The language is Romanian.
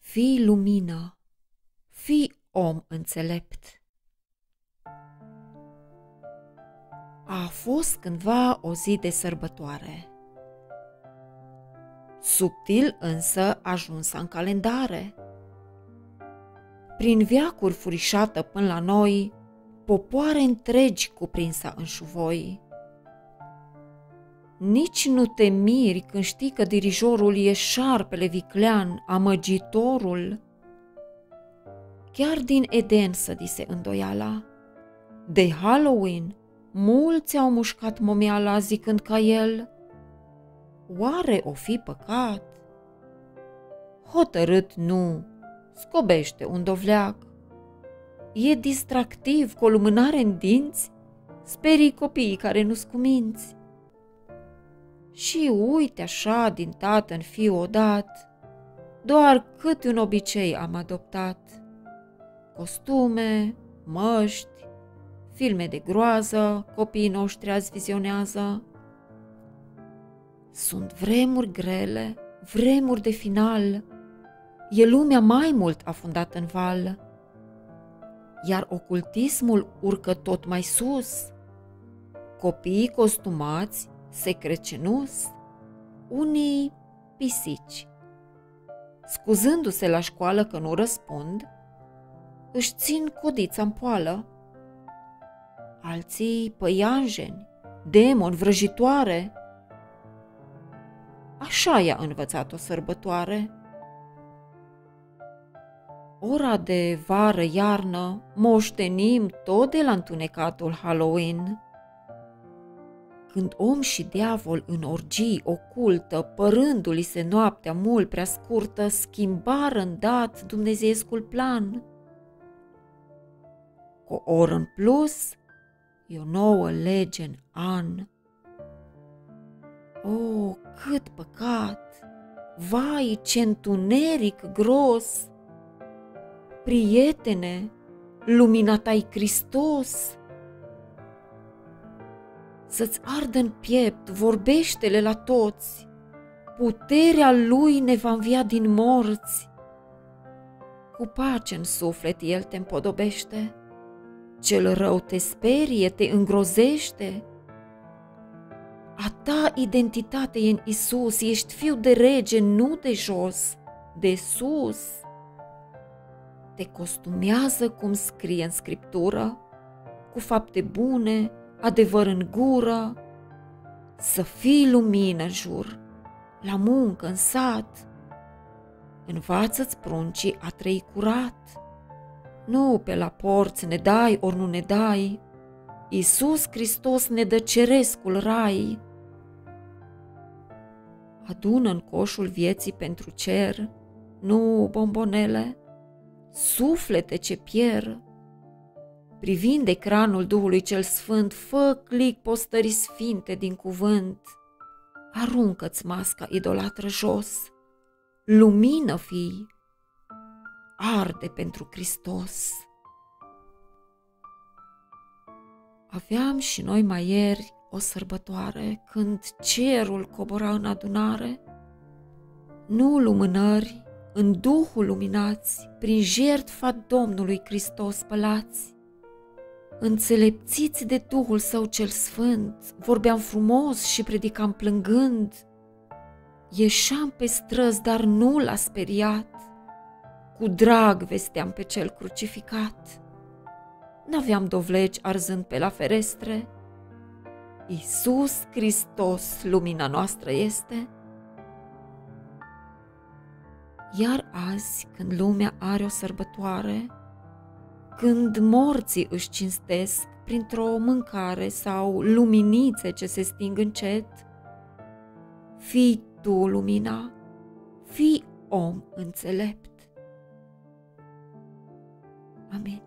Fii lumină, fii om înțelept. A fost cândva o zi de sărbătoare. Subtil însă ajunsă în calendare. Prin veacuri furișată până la noi, popoare întregi cuprinsă în șuvoi. Nici nu te miri când știi că dirijorul e șarpele viclean, amăgitorul. Chiar din Eden sădise îndoiala. De Halloween mulți au mușcat momeala zicând ca el: oare o fi păcat? Hotărât nu, scobește un dovleac. E distractiv cu o lumânare în dinți, sperii copiii care nu-s cuminți. Și uite așa din tată în fiu odat, doar câte un obicei am adoptat. Costume, măști, filme de groază, copiii noștri azi vizionează. Sunt vremuri grele, vremuri de final, e lumea mai mult afundată în val. Iar ocultismul urcă tot mai sus, copiii costumați se crecenus, unii pisici. Scuzându-se la școală că nu răspund, își țin codița în poală. Alții păianjeni, demoni, vrăjitoare. Așa i-a învățat o sărbătoare. Ora de vară-iarnă moștenim tot de la întunecatul Halloween, când om și diavol în orgii ocultă, părându-li se noaptea mult prea scurtă, schimbară îndată dumnezeiescul plan. Cu o oră în plus, e o nouă lege în an. O, cât păcat! Vai, ce întuneric gros! Prietene, lumina ta-i Hristos! Să-ți ardă în piept, vorbește-le la toți, puterea lui ne va învia din morți. Cu pace în suflet el te împodobește, cel rău te sperie, te îngrozește. A ta identitate e în Isus, ești fiu de rege, nu de jos, de sus. Te costumează cum scrie în Scriptură, cu fapte bune, adevăr în gură, să fii lumină în jur, la muncă, în sat. Învață-ți pruncii a trăi curat, nu pe la porți ne dai ori nu ne dai, Iisus Hristos ne dă cerescul rai. Adună în coșul vieții pentru cer, nu bombonele, suflete ce pierd. Privind ecranul Duhului cel Sfânt, fă click postării sfinte din cuvânt. Aruncă-ți masca idolatră jos, lumină fii, arde pentru Hristos. Aveam și noi mai ieri o sărbătoare, când cerul cobora în adunare. Nu lumânări, în Duhul luminați, prin jertfa Domnului Hristos spălați. Înțelepțiți de Duhul Său cel Sfânt, vorbeam frumos și predicam plângând. Ieșeam pe străzi, dar nu l-a speriat, cu drag vesteam pe cel crucificat. N-aveam dovleci arzând pe la ferestre, Iisus Hristos lumina noastră este. Iar azi, când lumea are o sărbătoare, când morții își cinstesc printr-o mâncare sau luminițe ce se sting încet, fii tu lumina, fii om înțelept. Amin.